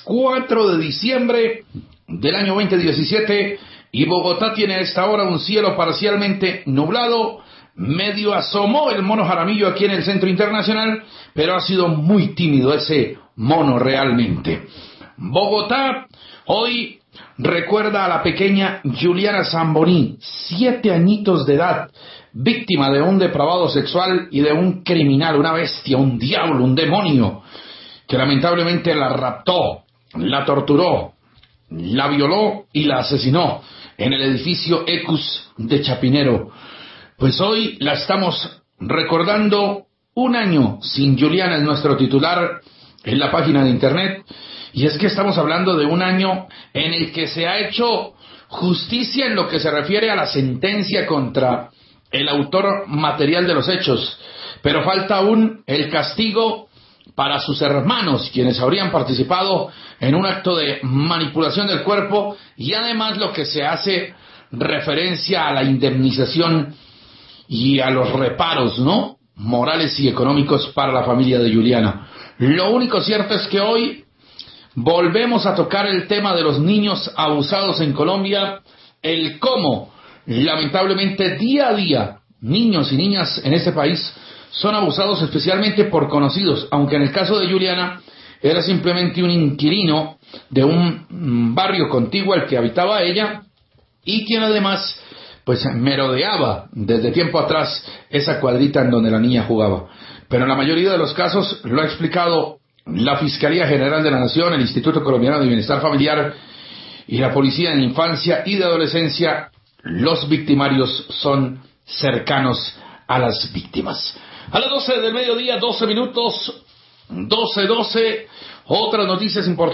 4 de diciembre del año 2017 y Bogotá tiene a esta hora un cielo parcialmente nublado. Medio asomó el mono Jaramillo aquí en el Centro Internacional, pero ha sido muy tímido ese mono realmente. Bogotá hoy recuerda a la pequeña Juliana Zamboní, 7 añitos de edad, víctima de un depravado sexual y de un criminal, una bestia, un diablo, un demonio, que lamentablemente la raptó, la torturó, la violó y la asesinó en el edificio Ecus de Chapinero. Pues hoy la estamos recordando. Un año sin Juliana es nuestro titular en la página de internet, y es que estamos hablando de un año en el que se ha hecho justicia en lo que se refiere a la sentencia contra el autor material de los hechos, pero falta aún el castigo para sus hermanos, quienes habrían participado en un acto de manipulación del cuerpo, y además lo que se hace referencia a la indemnización y a los reparos, ¿no?, morales y económicos para la familia de Juliana. Lo único cierto es que hoy volvemos a tocar el tema de los niños abusados en Colombia, el cómo, lamentablemente, día a día, niños y niñas en este país son abusados especialmente por conocidos, aunque en el caso de Juliana era simplemente un inquilino de un barrio contiguo al que habitaba ella, y quien además pues merodeaba desde tiempo atrás esa cuadrita en donde la niña jugaba. Pero en la mayoría de los casos, lo ha explicado la Fiscalía General de la Nación, el Instituto Colombiano de Bienestar Familiar y la Policía de Infancia y de Adolescencia, los victimarios son cercanos a las víctimas. A las 12 del mediodía, 12 minutos, 12:12, otras noticias importantes.